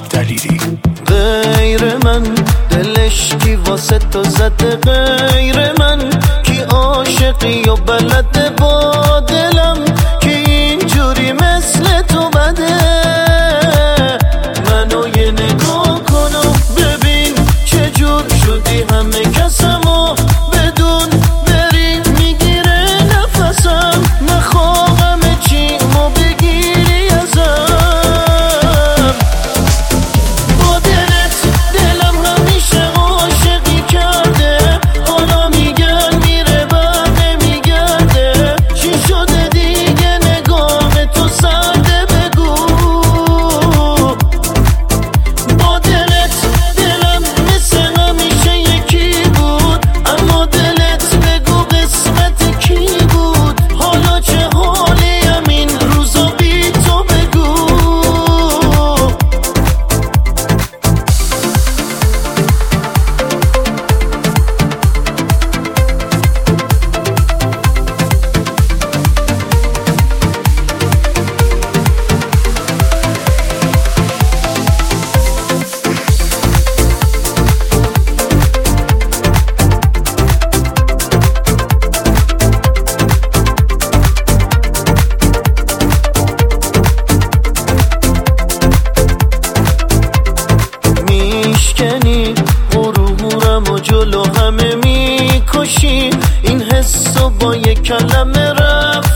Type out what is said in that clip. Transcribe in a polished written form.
دلیری. غیر من دلش کی واسه تو زده، غیر من کی عاشقی و بلده با دلم که اینجوری مثل تو بده. منو یه نگاه کن و ببین چجور شدی همه کسمو بدون بری میگیره نفسم. نخواهم چیمو بگیری ازم. با دلت دلم همیشه عاشقی کرده، حالا میگن میره بعد نمیگرده. چی شده دیگه نگاه تو سرده بگو. با دلت دلم مثل همیشه یکی بود، اما دلت بگو قسمت کی بود. حالا چه حالیم این روزا بی تو بگو. میشکنی غرورم و جلو همه میکشی، این حسو با یک کلمه رفت